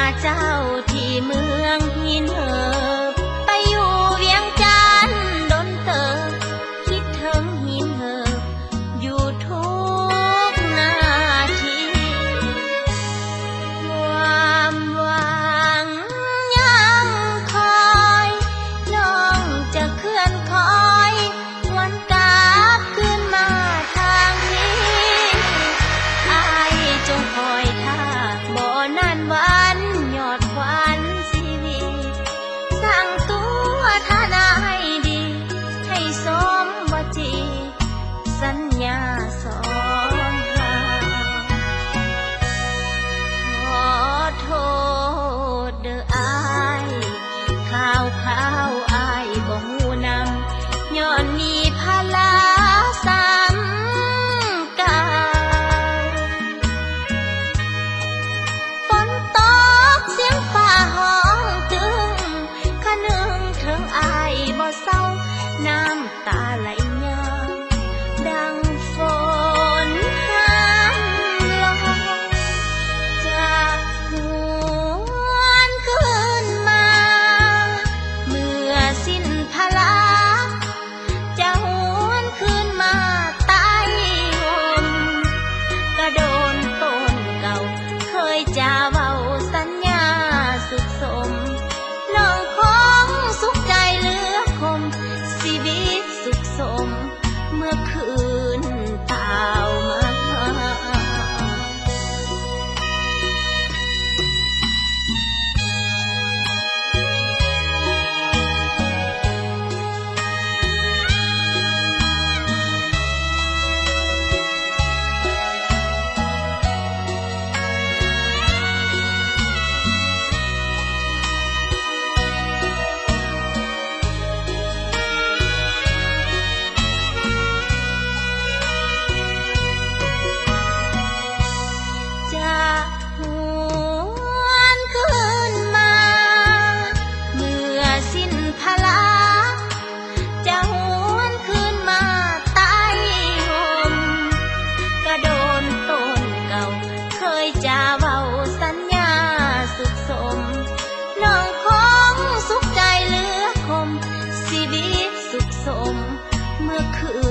เจ้าที่เมืองหินเหิบไปอยู่เวียงจันทน์ดนเติบคิดถึงหินเหิบอยู่ทุกนาทีความหวังยังคอยน้องจะเคลื่อนคอยวันกลับคืนมาทางนี้อายจงคอยท่าบ่นานวันยอดควันชีวิตสั่งตัวท่านาให้ดีให้สมวจีสัญญาสองเราขอโทษเด้ออายข่าวอายบ่ฮู้นำย้อนมีภาระสำกาฝนตกเสียงฟ้าห้องตึงคะนึงถึงอายบ่เศร้าน้ำตาไหลยาวดังฝนห้ามลงจากหวนคืนมาเมื่อสิ้นพละจะหวนคืนมาใต้ห่มกระโดนต้นเก่าเคยจะเว้าสัญญาสุขสมน้องคงสุขใจเหลือคมชีวิตสุขสมเมื่อคืนเต่ามา จะหวนคืนมาเมื่อสิ้นพละจะหวนคืนมาใต้ห่มกระโดนต้นเก่าเคยจะเว้าสัญญาสุขสมน้องคงสุขใจเหลือคมชีวิตสุขสมเมื่อคื